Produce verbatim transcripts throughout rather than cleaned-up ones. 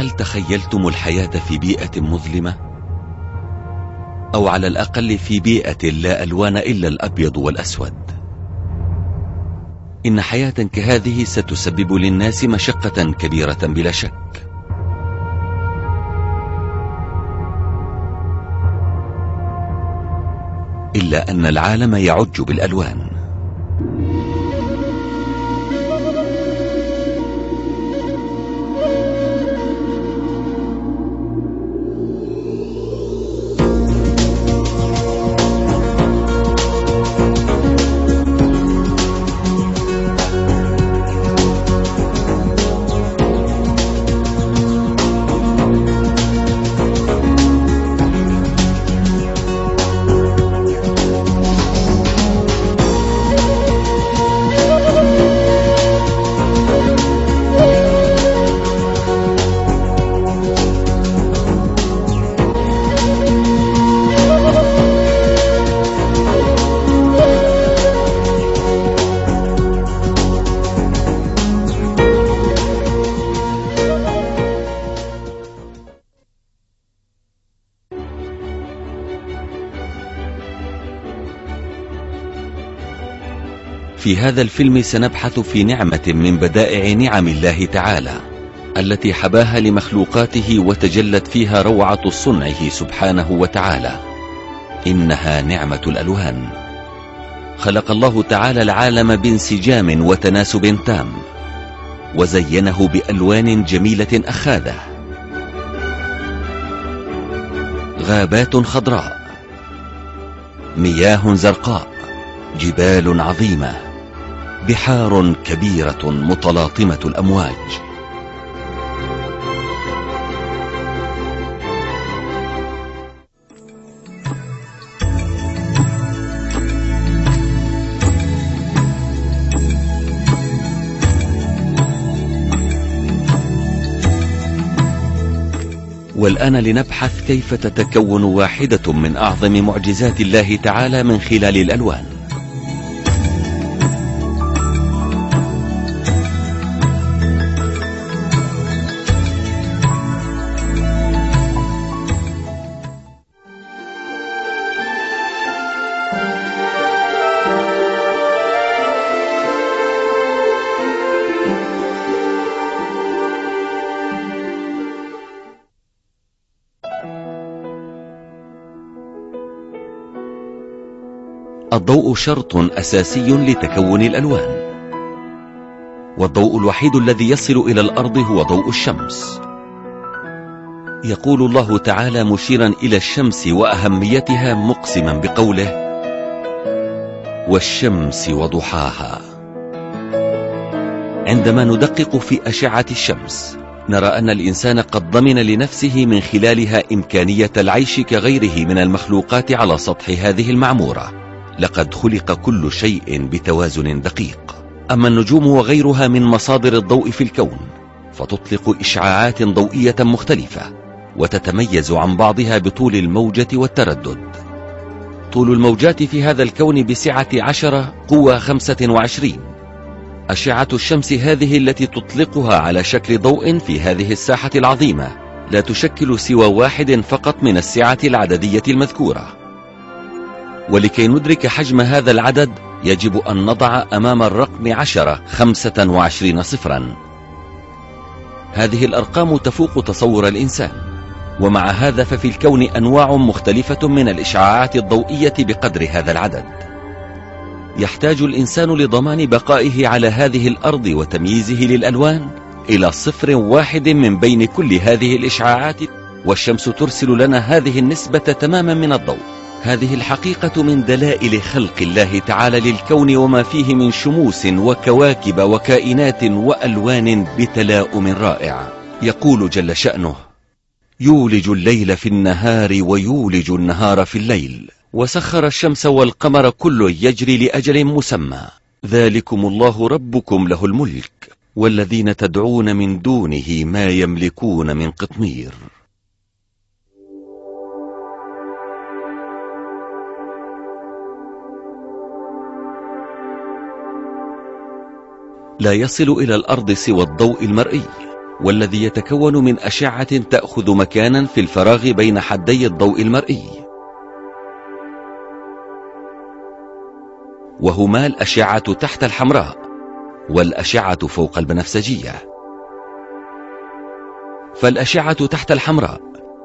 هل تخيلتم الحياة في بيئة مظلمة؟ أو على الأقل في بيئة لا ألوان إلا الأبيض والأسود؟ إن حياة كهذه ستسبب للناس مشقة كبيرة بلا شك. إلا أن العالم يعج بالألوان. في هذا الفيلم سنبحث في نعمة من بدائع نعم الله تعالى التي حباها لمخلوقاته وتجلت فيها روعة صنعه سبحانه وتعالى. إنها نعمة الألوان. خلق الله تعالى العالم بانسجام وتناسب تام، وزينه بألوان جميلة أخاذة. غابات خضراء، مياه زرقاء، جبال عظيمة، بحار كبيرة متلاطمة الأمواج. والآن لنبحث كيف تتكون واحدة من أعظم معجزات الله تعالى من خلال الألوان. الضوء شرط أساسي لتكون الألوان، والضوء الوحيد الذي يصل إلى الأرض هو ضوء الشمس. يقول الله تعالى مشيرا إلى الشمس وأهميتها مقسما بقوله: والشمس وضحاها. عندما ندقق في أشعة الشمس نرى أن الإنسان قد ضمن لنفسه من خلالها إمكانية العيش كغيره من المخلوقات على سطح هذه المعمورة. لقد خلق كل شيء بتوازن دقيق. أما النجوم وغيرها من مصادر الضوء في الكون فتطلق إشعاعات ضوئية مختلفة وتتميز عن بعضها بطول الموجة والتردد. طول الموجات في هذا الكون بسعة عشرة قوة خمسة وعشرين. أشعة الشمس هذه التي تطلقها على شكل ضوء في هذه الساحة العظيمة لا تشكل سوى واحد فقط من السعة العددية المذكورة. ولكي ندرك حجم هذا العدد يجب أن نضع أمام الرقم عشرة خمسة وعشرين صفرا. هذه الأرقام تفوق تصور الإنسان، ومع هذا ففي الكون أنواع مختلفة من الإشعاعات الضوئية بقدر هذا العدد. يحتاج الإنسان لضمان بقائه على هذه الأرض وتمييزه للألوان إلى صفر واحد من بين كل هذه الإشعاعات، والشمس ترسل لنا هذه النسبة تماما من الضوء. هذه الحقيقة من دلائل خلق الله تعالى للكون وما فيه من شموس وكواكب وكائنات وألوان بتلاؤم رائع. يقول جل شأنه: يولج الليل في النهار ويولج النهار في الليل، وسخر الشمس والقمر كل يجري لأجل مسمى، ذلكم الله ربكم له الملك، والذين تدعون من دونه ما يملكون من قطمير. لا يصل إلى الأرض سوى الضوء المرئي، والذي يتكون من أشعة تأخذ مكانا في الفراغ بين حدي الضوء المرئي، وهما الأشعة تحت الحمراء والأشعة فوق البنفسجية. فالأشعة تحت الحمراء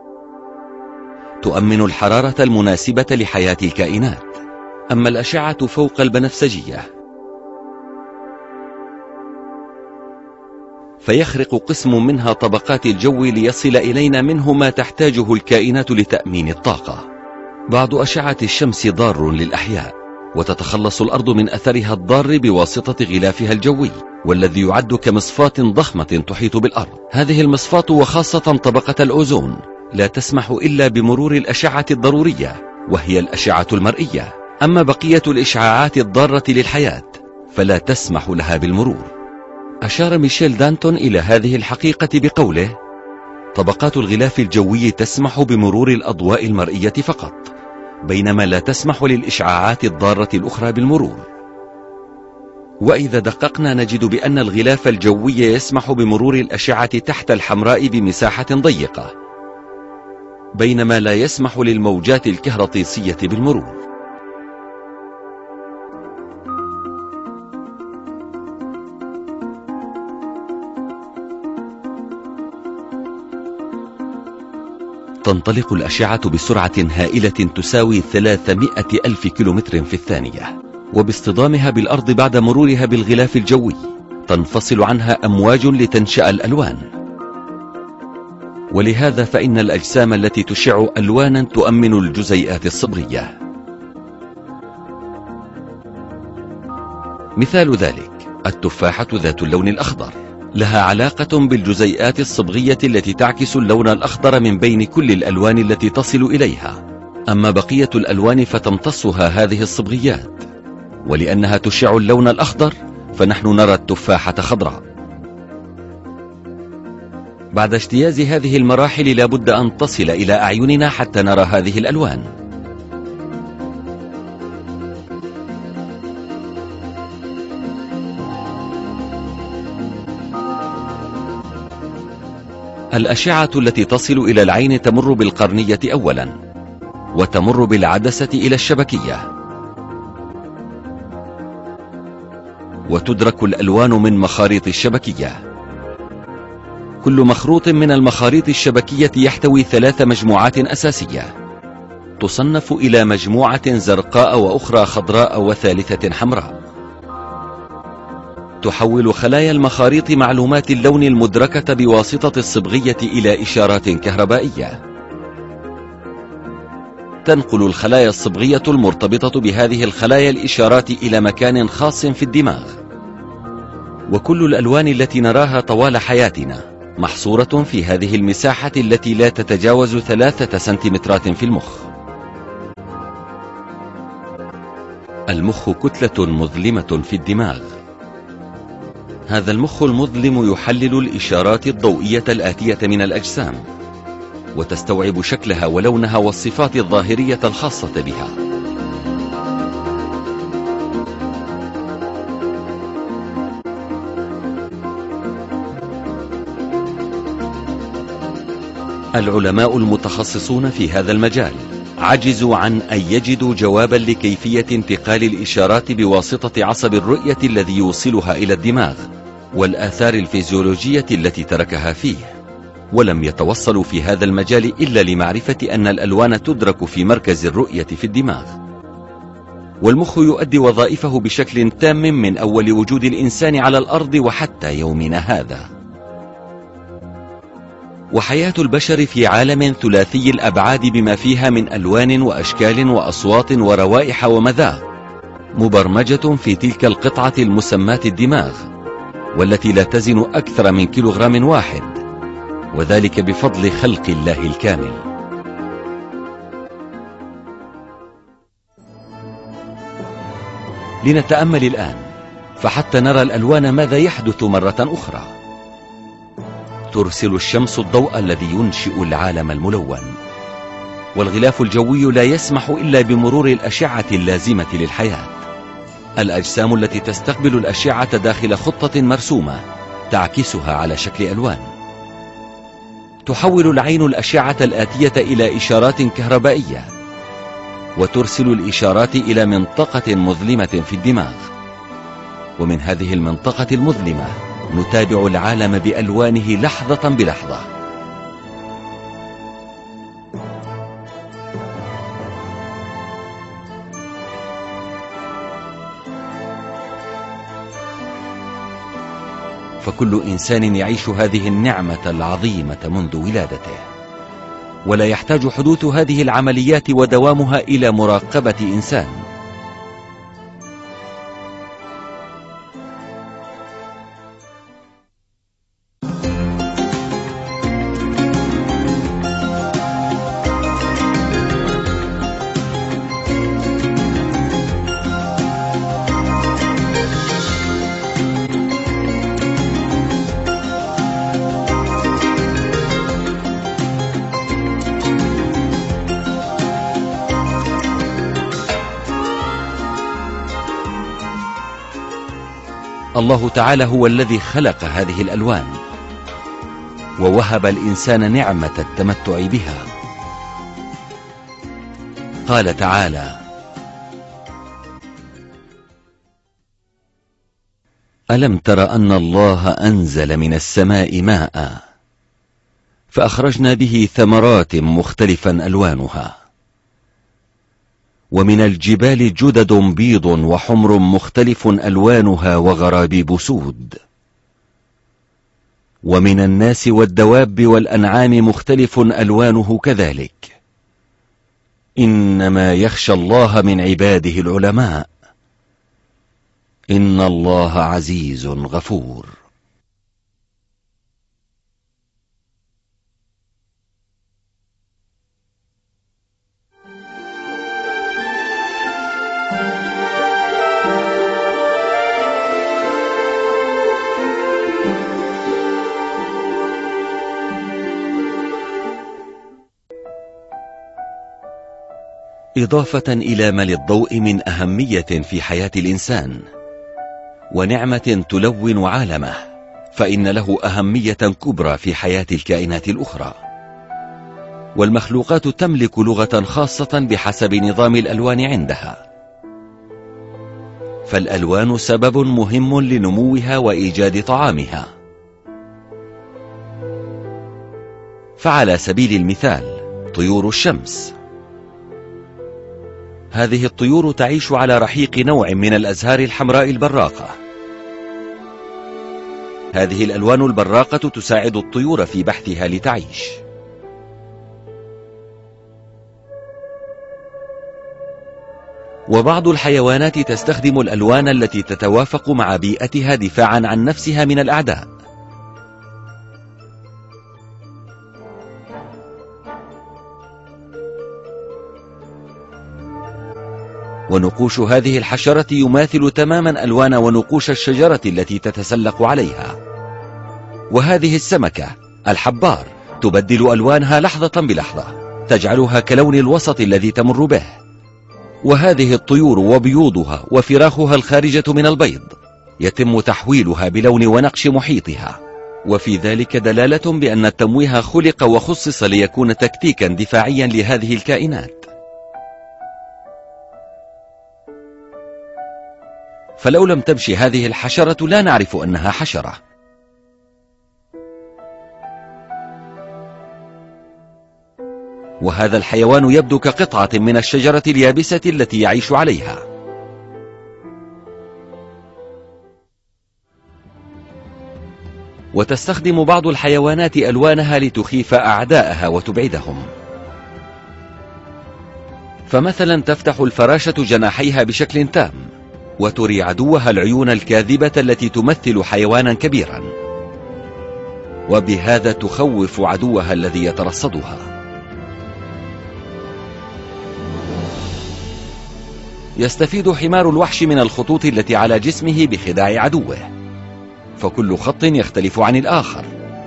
تؤمن الحرارة المناسبة لحياة الكائنات، أما الأشعة فوق البنفسجية فيخرق قسم منها طبقات الجو ليصل إلينا منه ما تحتاجه الكائنات لتأمين الطاقة. بعض أشعة الشمس ضار للأحياء، وتتخلص الأرض من أثرها الضار بواسطة غلافها الجوي، والذي يعد كمصفاة ضخمة تحيط بالأرض. هذه المصفاة وخاصة طبقة الأوزون لا تسمح إلا بمرور الأشعة الضرورية، وهي الأشعة المرئية، أما بقية الإشعاعات الضارة للحياة فلا تسمح لها بالمرور. أشار ميشيل دانتون إلى هذه الحقيقة بقوله: طبقات الغلاف الجوي تسمح بمرور الأضواء المرئية فقط، بينما لا تسمح للإشعاعات الضارة الأخرى بالمرور. وإذا دققنا نجد بأن الغلاف الجوي يسمح بمرور الأشعة تحت الحمراء بمساحة ضيقة، بينما لا يسمح للموجات الكهرطيسية بالمرور. تنطلق الأشعة بسرعة هائلة تساوي ثلاثمائة ألف كيلومتر في الثانية، وباصطدامها بالأرض بعد مرورها بالغلاف الجوي تنفصل عنها أمواج لتنشأ الألوان. ولهذا فإن الأجسام التي تشع ألوانا تؤمن الجزيئات الصبغية. مثال ذلك التفاحة ذات اللون الأخضر، لها علاقة بالجزيئات الصبغية التي تعكس اللون الأخضر من بين كل الألوان التي تصل إليها، أما بقية الألوان فتمتصها هذه الصبغيات، ولأنها تشع اللون الأخضر فنحن نرى التفاحة خضراء. بعد اجتياز هذه المراحل لا بد أن تصل إلى أعيننا حتى نرى هذه الألوان. الأشعة التي تصل إلى العين تمر بالقرنية أولا، وتمر بالعدسة إلى الشبكية، وتدرك الألوان من مخاريط الشبكية. كل مخروط من المخاريط الشبكية يحتوي ثلاث مجموعات أساسية تصنف إلى مجموعة زرقاء وأخرى خضراء وثالثة حمراء. تحول خلايا المخاريط معلومات اللون المدركة بواسطة الصبغية إلى إشارات كهربائية. تنقل الخلايا الصبغية المرتبطة بهذه الخلايا الإشارات إلى مكان خاص في الدماغ. وكل الألوان التي نراها طوال حياتنا محصورة في هذه المساحة التي لا تتجاوز ثلاثة سنتيمترات في المخ. المخ كتلة مظلمة في الدماغ. هذا المخ المظلم يحلل الإشارات الضوئية الآتية من الأجسام، وتستوعب شكلها ولونها والصفات الظاهرية الخاصة بها. العلماء المتخصصون في هذا المجال عجزوا عن أن يجدوا جوابا لكيفية انتقال الإشارات بواسطة عصب الرؤية الذي يوصلها إلى الدماغ والآثار الفيزيولوجية التي تركها فيه، ولم يتوصلوا في هذا المجال إلا لمعرفة أن الألوان تدرك في مركز الرؤية في الدماغ. والمخ يؤدي وظائفه بشكل تام من أول وجود الإنسان على الأرض وحتى يومنا هذا. وحياة البشر في عالم ثلاثي الأبعاد بما فيها من ألوان وأشكال وأصوات وروائح ومذاق مبرمجة في تلك القطعة المسماة الدماغ، والتي لا تزن أكثر من كيلوغرام واحد، وذلك بفضل خلق الله الكامل. لنتأمل الآن فحتى نرى الألوان ماذا يحدث مرة أخرى. ترسل الشمس الضوء الذي ينشئ العالم الملون، والغلاف الجوي لا يسمح إلا بمرور الأشعة اللازمة للحياة. الأجسام التي تستقبل الأشعة داخل خطة مرسومة تعكسها على شكل ألوان. تحول العين الأشعة الآتية إلى إشارات كهربائية، وترسل الإشارات إلى منطقة مظلمة في الدماغ، ومن هذه المنطقة المظلمة نتابع العالم بألوانه لحظة بلحظة. فكل إنسان يعيش هذه النعمة العظيمة منذ ولادته، ولا يحتاج حدوث هذه العمليات ودوامها إلى مراقبة إنسان. الله تعالى هو الذي خلق هذه الألوان، ووهب الإنسان نعمة التمتع بها. قال تعالى: ألم تر أن الله أنزل من السماء ماء فأخرجنا به ثمرات مختلفا ألوانها، ومن الجبال جدد بيض وحمر مختلف ألوانها وغرابيب سود، ومن الناس والدواب والأنعام مختلف ألوانه كذلك، إنما يخشى الله من عباده العلماء، إن الله عزيز غفور. إضافة إلى ما للضوء من أهمية في حياة الإنسان ونعمة تلون عالمه، فإن له أهمية كبرى في حياة الكائنات الأخرى، والمخلوقات تملك لغة خاصة بحسب نظام الألوان عندها، فالألوان سبب مهم لنموها وإيجاد طعامها. فعلى سبيل المثال طيور الشمس، هذه الطيور تعيش على رحيق نوع من الأزهار الحمراء البراقة. هذه الألوان البراقة تساعد الطيور في بحثها لتعيش. وبعض الحيوانات تستخدم الألوان التي تتوافق مع بيئتها دفاعا عن نفسها من الأعداء. ونقوش هذه الحشرة يماثل تماما ألوان ونقوش الشجرة التي تتسلق عليها. وهذه السمكة الحبار تبدل ألوانها لحظة بلحظة، تجعلها كلون الوسط الذي تمر به. وهذه الطيور وبيوضها وفراخها الخارجة من البيض يتم تحويلها بلون ونقش محيطها، وفي ذلك دلالة بأن التمويه خلق وخصص ليكون تكتيكا دفاعيا لهذه الكائنات. فلو لم تمشي هذه الحشرة لا نعرف أنها حشرة. وهذا الحيوان يبدو كقطعة من الشجرة اليابسة التي يعيش عليها. وتستخدم بعض الحيوانات ألوانها لتخيف أعداءها وتبعدهم. فمثلا تفتح الفراشة جناحيها بشكل تام، وتري عدوها العيون الكاذبة التي تمثل حيوانا كبيرا، وبهذا تخوف عدوها الذي يترصدها. يستفيد حمار الوحش من الخطوط التي على جسمه بخداع عدوه، فكل خط يختلف عن الآخر.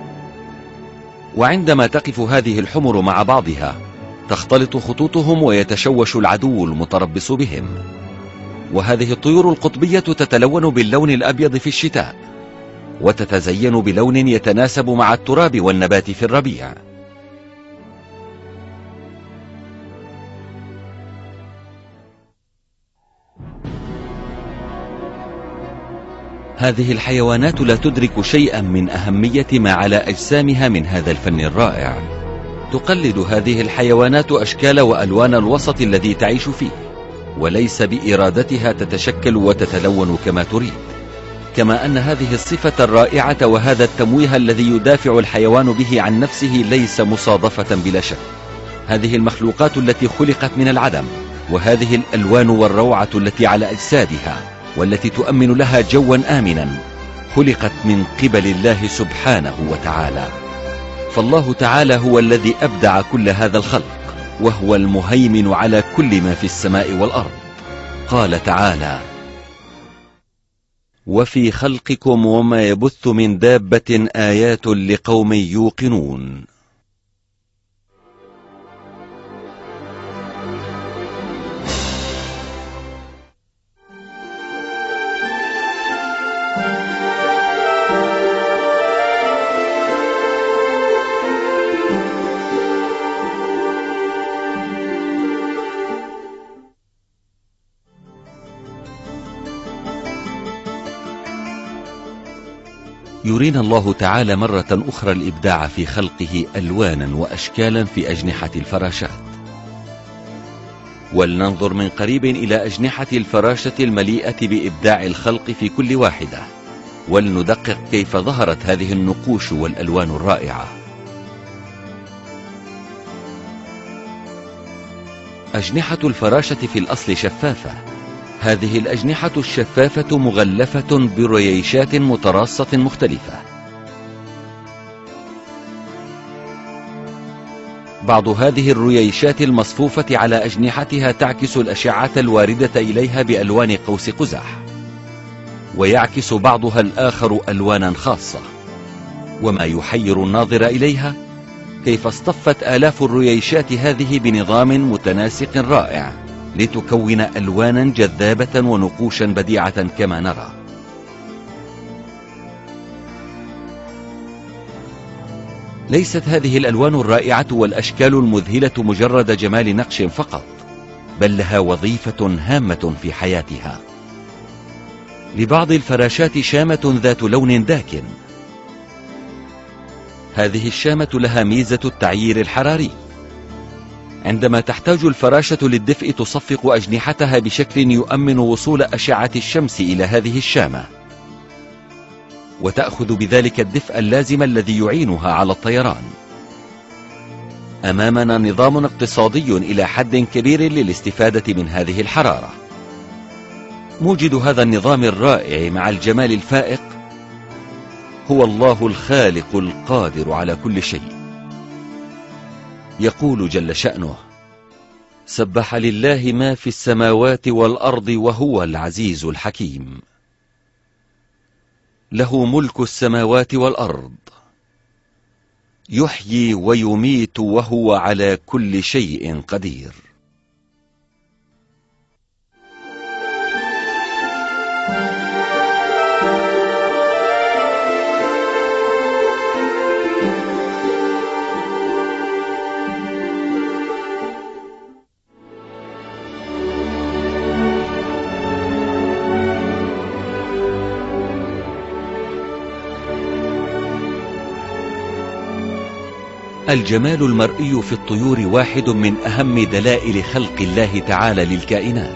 وعندما تقف هذه الحمر مع بعضها تختلط خطوطهم ويتشوش العدو المتربص بهم. وهذه الطيور القطبية تتلون باللون الأبيض في الشتاء، وتتزين بلون يتناسب مع التراب والنبات في الربيع. هذه الحيوانات لا تدرك شيئا من أهمية ما على أجسامها من هذا الفن الرائع. تقلد هذه الحيوانات أشكال وألوان الوسط الذي تعيش فيه، وليس بإرادتها تتشكل وتتلون كما تريد. كما أن هذه الصفة الرائعة وهذا التمويه الذي يدافع الحيوان به عن نفسه ليس مصادفة بلا شك. هذه المخلوقات التي خلقت من العدم، وهذه الألوان والروعة التي على أجسادها والتي تؤمن لها جوا آمنا، خلقت من قبل الله سبحانه وتعالى. فالله تعالى هو الذي أبدع كل هذا الخلق، وهو المهيمن على كل ما في السماء والأرض. قال تعالى: وفي خلقكم وما يبث من دابة آيات لقوم يوقنون. يرينا الله تعالى مرة أخرى الإبداع في خلقه ألوانا وأشكالا في أجنحة الفراشات. ولننظر من قريب إلى أجنحة الفراشة المليئة بإبداع الخلق في كل واحدة، ولندقق كيف ظهرت هذه النقوش والألوان الرائعة. أجنحة الفراشة في الأصل شفافة. هذه الأجنحة الشفافة مغلفة برييشات متراصة مختلفة. بعض هذه الرييشات المصفوفة على أجنحتها تعكس الأشعة الواردة إليها بألوان قوس قزح، ويعكس بعضها الآخر ألوانا خاصة. وما يحير الناظر إليها كيف اصطفت آلاف الرييشات هذه بنظام متناسق رائع لتكون ألوانا جذابة ونقوشا بديعة كما نرى. ليست هذه الألوان الرائعة والأشكال المذهلة مجرد جمال نقش فقط، بل لها وظيفة هامة في حياتها. لبعض الفراشات شامة ذات لون داكن. هذه الشامة لها ميزة التعيير الحراري. عندما تحتاج الفراشة للدفء تصفق أجنحتها بشكل يؤمن وصول أشعة الشمس إلى هذه الشامة، وتأخذ بذلك الدفء اللازم الذي يعينها على الطيران. أمامنا نظام اقتصادي إلى حد كبير للاستفادة من هذه الحرارة. موجد هذا النظام الرائع مع الجمال الفائق هو الله الخالق القادر على كل شيء. يقول جل شأنه: سبح لله ما في السماوات والأرض وهو العزيز الحكيم. له ملك السماوات والأرض، يحيي ويميت وهو على كل شيء قدير. الجمال المرئي في الطيور واحد من أهم دلائل خلق الله تعالى للكائنات.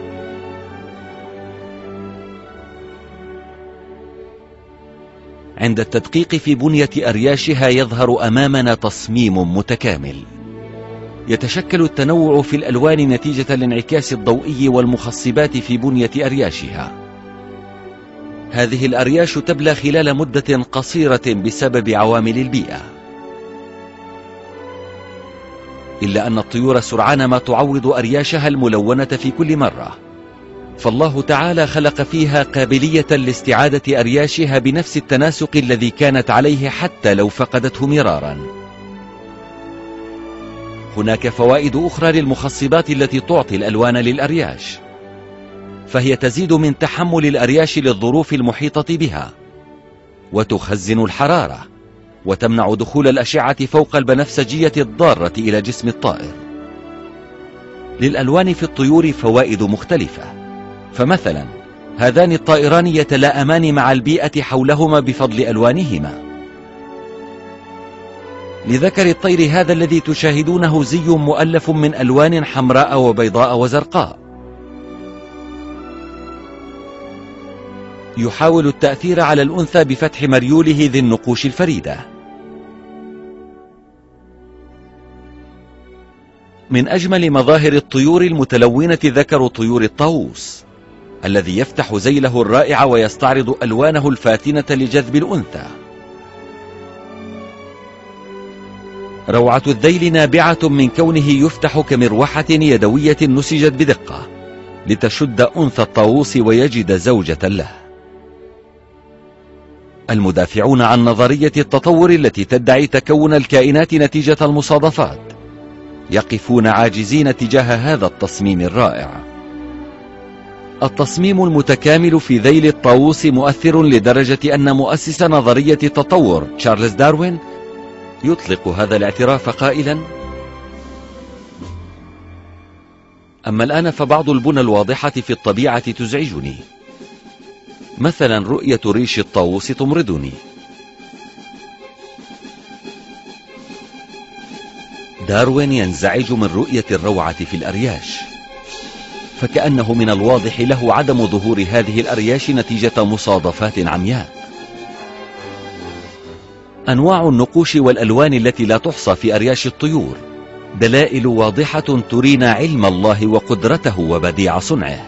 عند التدقيق في بنية أرياشها يظهر أمامنا تصميم متكامل. يتشكل التنوع في الألوان نتيجة الانعكاس الضوئي والمخصبات في بنية أرياشها. هذه الأرياش تبلى خلال مدة قصيرة بسبب عوامل البيئة، إلا أن الطيور سرعان ما تعوض أرياشها الملونة في كل مرة، فالله تعالى خلق فيها قابلية لاستعادة أرياشها بنفس التناسق الذي كانت عليه حتى لو فقدته مرارا. هناك فوائد أخرى للمخصبات التي تعطي الألوان للأرياش، فهي تزيد من تحمل الأرياش للظروف المحيطة بها، وتخزن الحرارة، وتمنع دخول الأشعة فوق البنفسجية الضارة إلى جسم الطائر. للألوان في الطيور فوائد مختلفة، فمثلا هذان الطائران يتلاءمان مع البيئة حولهما بفضل ألوانهما. لذكر الطير هذا الذي تشاهدونه زي مؤلف من ألوان حمراء وبيضاء وزرقاء. يحاول التأثير على الأنثى بفتح مريوله ذي النقوش الفريدة. من أجمل مظاهر الطيور المتلونة ذكر طيور الطاووس، الذي يفتح ذيله الرائع ويستعرض ألوانه الفاتنة لجذب الأنثى. روعة الذيل نابعة من كونه يفتح كمروحة يدوية نسجت بدقة لتشد أنثى الطاووس ويجد زوجة له. المدافعون عن نظرية التطور التي تدعي تكون الكائنات نتيجة المصادفات يقفون عاجزين تجاه هذا التصميم الرائع. التصميم المتكامل في ذيل الطاووس مؤثر لدرجة أن مؤسس نظرية التطور تشارلز داروين يطلق هذا الاعتراف قائلا: أما الآن فبعض البنى الواضحة في الطبيعة تزعجني، مثلا رؤية ريش الطاووس تمرضني. داروين ينزعج من رؤية الروعة في الأرياش، فكأنه من الواضح له عدم ظهور هذه الأرياش نتيجة مصادفات عمياء. أنواع النقوش والألوان التي لا تحصى في أرياش الطيور دلائل واضحة ترينا علم الله وقدرته وبديع صنعه.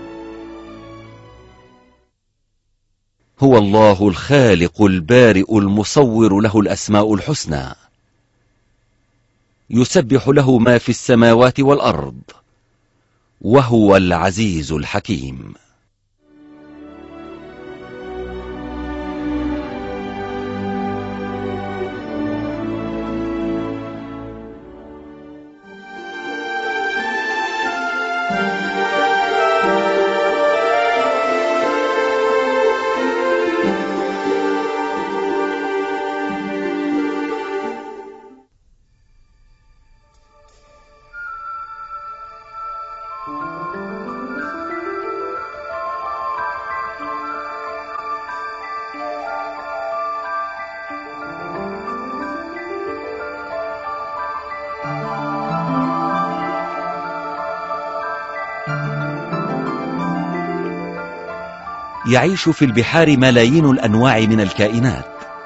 هو الله الخالق البارئ المصور، له الأسماء الحسنى، يسبح له ما في السماوات والأرض، وهو العزيز الحكيم. يعيش في البحار ملايين الأنواع من الكائنات.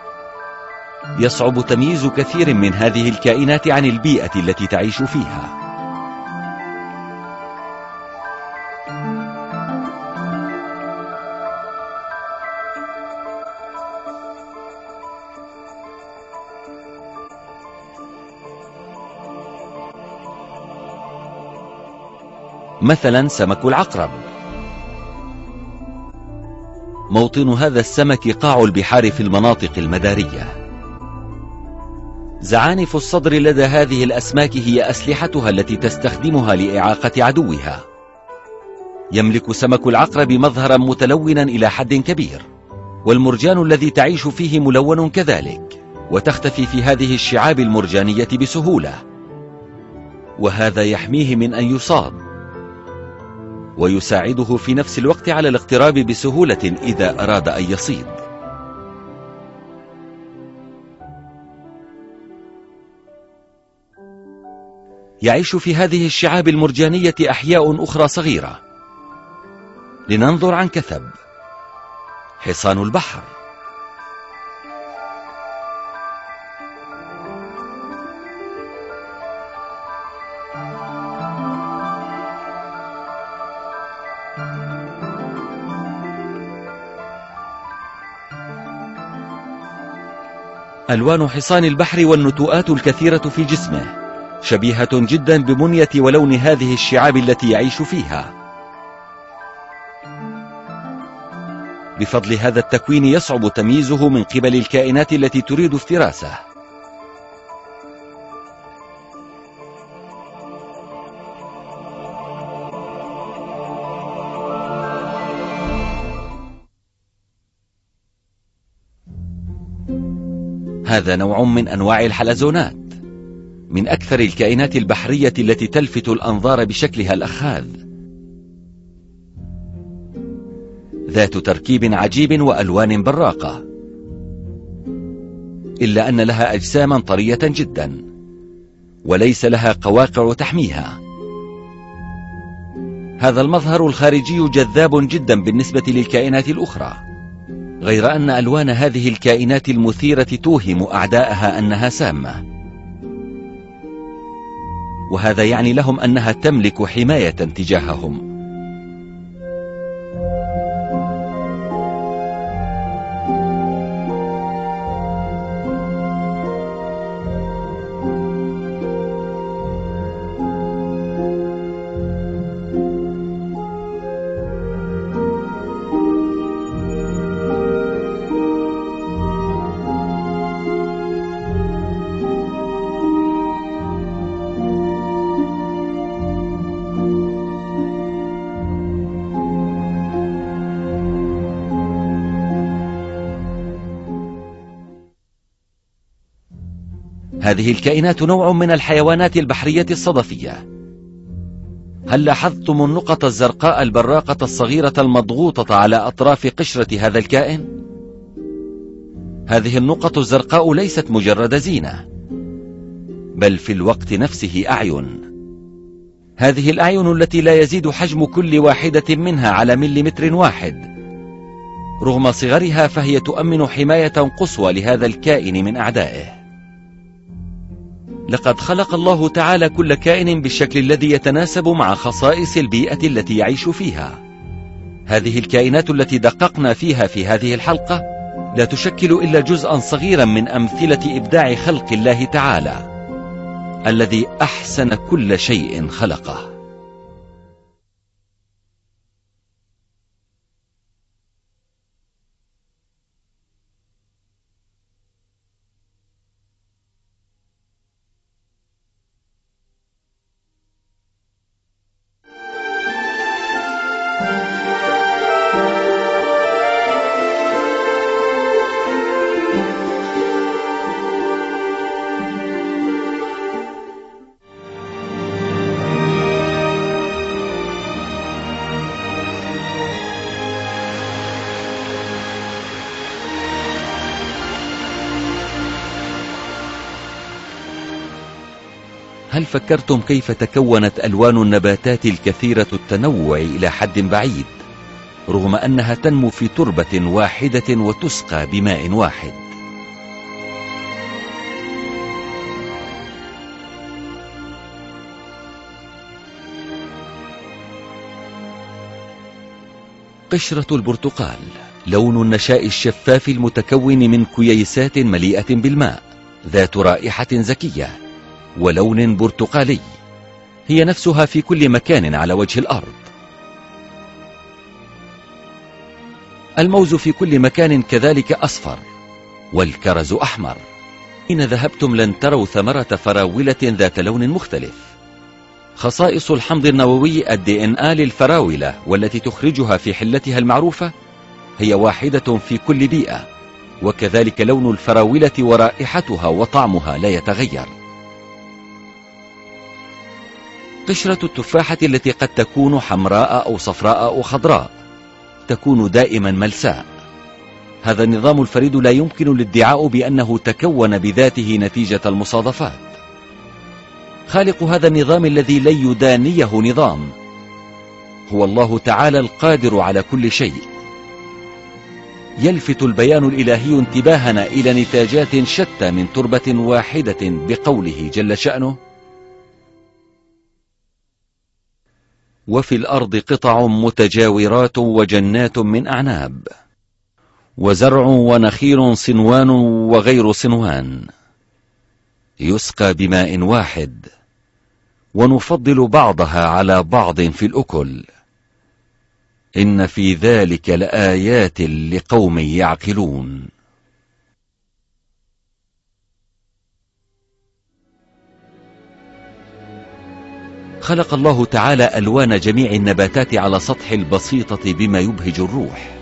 يصعب تمييز كثير من هذه الكائنات عن البيئة التي تعيش فيها. مثلا سمك العقرب. موطن هذا السمك قاع البحار في المناطق المدارية. زعانف الصدر لدى هذه الأسماك هي أسلحتها التي تستخدمها لإعاقة عدوها. يملك سمك العقرب مظهرا متلونا إلى حد كبير، والمرجان الذي تعيش فيه ملون كذلك، وتختفي في هذه الشعاب المرجانية بسهولة، وهذا يحميه من أن يصاد، ويساعده في نفس الوقت على الاقتراب بسهولة إذا أراد أن يصيد. يعيش في هذه الشعاب المرجانية أحياء أخرى صغيرة. لننظر عن كثب. حصان البحر. ألوان حصان البحر والنتوءات الكثيرة في جسمه شبيهة جدا ببنية ولون هذه الشعاب التي يعيش فيها. بفضل هذا التكوين يصعب تمييزه من قبل الكائنات التي تريد افتراسه. هذا نوع من أنواع الحلزونات، من أكثر الكائنات البحرية التي تلفت الأنظار بشكلها الأخاذ. ذات تركيب عجيب وألوان براقة، إلا أن لها أجساما طرية جدا وليس لها قواقع تحميها. هذا المظهر الخارجي جذاب جدا بالنسبة للكائنات الأخرى، غير أن ألوان هذه الكائنات المثيرة توهم أعداءها أنها سامة، وهذا يعني لهم أنها تملك حماية تجاههم. هذه الكائنات نوع من الحيوانات البحرية الصدفية. هل لاحظتم النقط الزرقاء البراقة الصغيرة المضغوطة على أطراف قشرة هذا الكائن؟ هذه النقط الزرقاء ليست مجرد زينة، بل في الوقت نفسه أعين. هذه الأعين التي لا يزيد حجم كل واحدة منها على مليمتر واحد، رغم صغرها فهي تؤمن حماية قصوى لهذا الكائن من أعدائه. لقد خلق الله تعالى كل كائن بالشكل الذي يتناسب مع خصائص البيئة التي يعيش فيها. هذه الكائنات التي دققنا فيها في هذه الحلقة لا تشكل إلا جزءا صغيرا من أمثلة إبداع خلق الله تعالى الذي أحسن كل شيء خلقه. هل فكرتم كيف تكونت ألوان النباتات الكثيرة التنوع إلى حد بعيد، رغم أنها تنمو في تربة واحدة وتسقى بماء واحد؟ قشرة البرتقال لون النشاء الشفاف المتكون من كييسات مليئة بالماء، ذات رائحة زكية ولون برتقالي، هي نفسها في كل مكان على وجه الأرض. الموز في كل مكان كذلك أصفر، والكرز أحمر. إن ذهبتم لن تروا ثمرة فراولة ذات لون مختلف. خصائص الحمض النووي الدي ان ايه للفراولة والتي تخرجها في حلتها المعروفة هي واحدة في كل بيئة، وكذلك لون الفراولة ورائحتها وطعمها لا يتغير. قشرة التفاحة التي قد تكون حمراء أو صفراء أو خضراء تكون دائما ملساء. هذا النظام الفريد لا يمكن الادعاء بأنه تكون بذاته نتيجة المصادفات. خالق هذا النظام الذي لن يدانيه نظام هو الله تعالى القادر على كل شيء. يلفت البيان الإلهي انتباهنا إلى نتاجات شتى من تربة واحدة بقوله جل شأنه: وفي الأرض قطع متجاورات وجنات من أعناب وزرع ونخيل صنوان وغير صنوان يسقى بماء واحد ونفضل بعضها على بعض في الأكل إن في ذلك لآيات لقوم يعقلون. خلق الله تعالى ألوان جميع النباتات على سطح البسيطة بما يبهج الروح.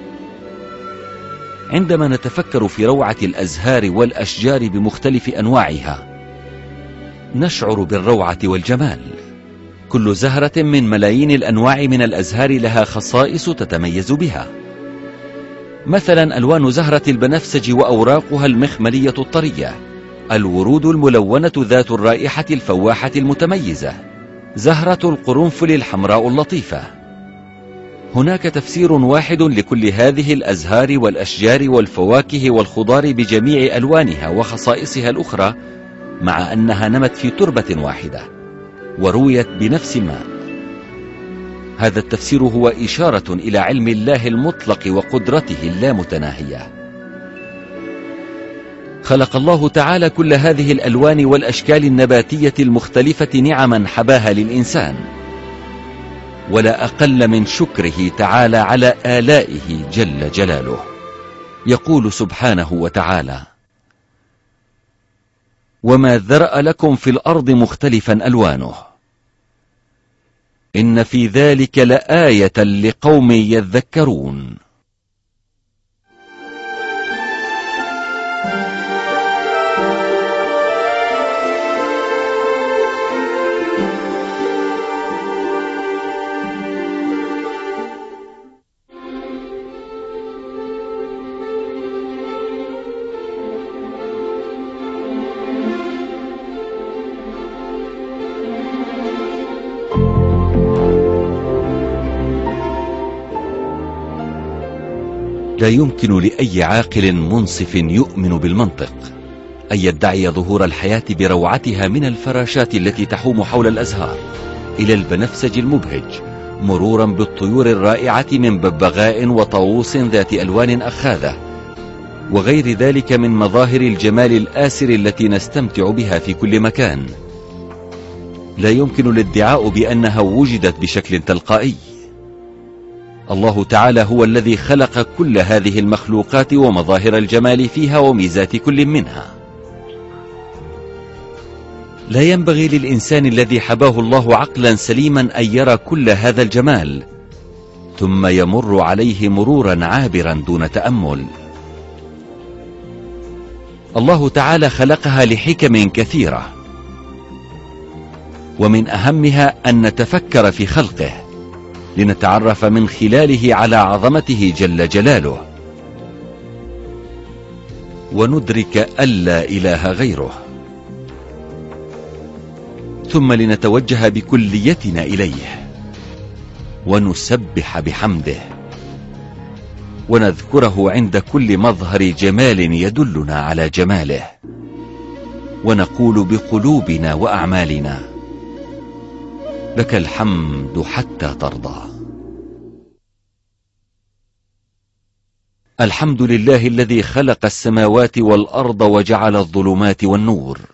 عندما نتفكر في روعة الأزهار والأشجار بمختلف أنواعها نشعر بالروعة والجمال. كل زهرة من ملايين الأنواع من الأزهار لها خصائص تتميز بها. مثلا ألوان زهرة البنفسج وأوراقها المخملية الطرية، الورود الملونة ذات الرائحة الفواحة المتميزة، زهرة القرنفل الحمراء اللطيفة. هناك تفسير واحد لكل هذه الأزهار والأشجار والفواكه والخضار بجميع ألوانها وخصائصها الأخرى، مع أنها نمت في تربة واحدة ورويت بنفس الماء. هذا التفسير هو إشارة إلى علم الله المطلق وقدرته اللامتناهية. خلق الله تعالى كل هذه الألوان والأشكال النباتية المختلفة نعما حباها للإنسان، ولا أقل من شكره تعالى على آلائه جل جلاله. يقول سبحانه وتعالى: وما ذرأ لكم في الأرض مختلفا ألوانه إن في ذلك لآية لقوم يذكرون. لا يمكن لأي عاقل منصف يؤمن بالمنطق أن يدعي ظهور الحياة بروعتها، من الفراشات التي تحوم حول الأزهار إلى البنفسج المبهج، مرورا بالطيور الرائعة من ببغاء وطاووس ذات ألوان أخاذة، وغير ذلك من مظاهر الجمال الآسر التي نستمتع بها في كل مكان. لا يمكن الادعاء بأنها وجدت بشكل تلقائي. الله تعالى هو الذي خلق كل هذه المخلوقات ومظاهر الجمال فيها وميزات كل منها. لا ينبغي للإنسان الذي حباه الله عقلا سليما أن يرى كل هذا الجمال ثم يمر عليه مرورا عابرا دون تأمل. الله تعالى خلقها لحكم كثيرة، ومن أهمها أن نتفكر في خلقه لنتعرف من خلاله على عظمته جل جلاله، وندرك أن لا إله غيره، ثم لنتوجه بكليتنا إليه ونسبح بحمده ونذكره عند كل مظهر جمال يدلنا على جماله، ونقول بقلوبنا وأعمالنا: لك الحمد حتى ترضى. الحمد لله الذي خلق السماوات والأرض وجعل الظلمات والنور،